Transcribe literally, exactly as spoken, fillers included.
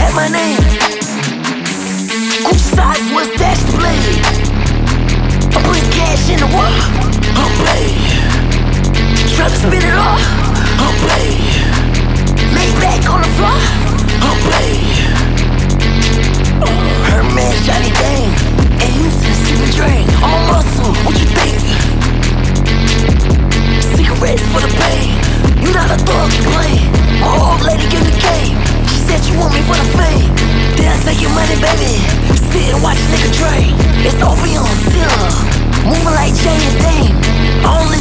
like my name. Gucci size was dashed to blade. I'm putting cash in the world. I'm paid. Tryna spin it off. I'm paid. Lay back on the floor. I'm paid. Hermes, Johnny Dane, and you to sip and drink. I'm a muscle, what you think? Cigarettes for the pain. You not a thug, you play. My old lady in the game. She said you want me for the fame. Then I take your money, baby. Sit and watch a nigga drain. It's opium, silver. Moving like Jay and Dame. I only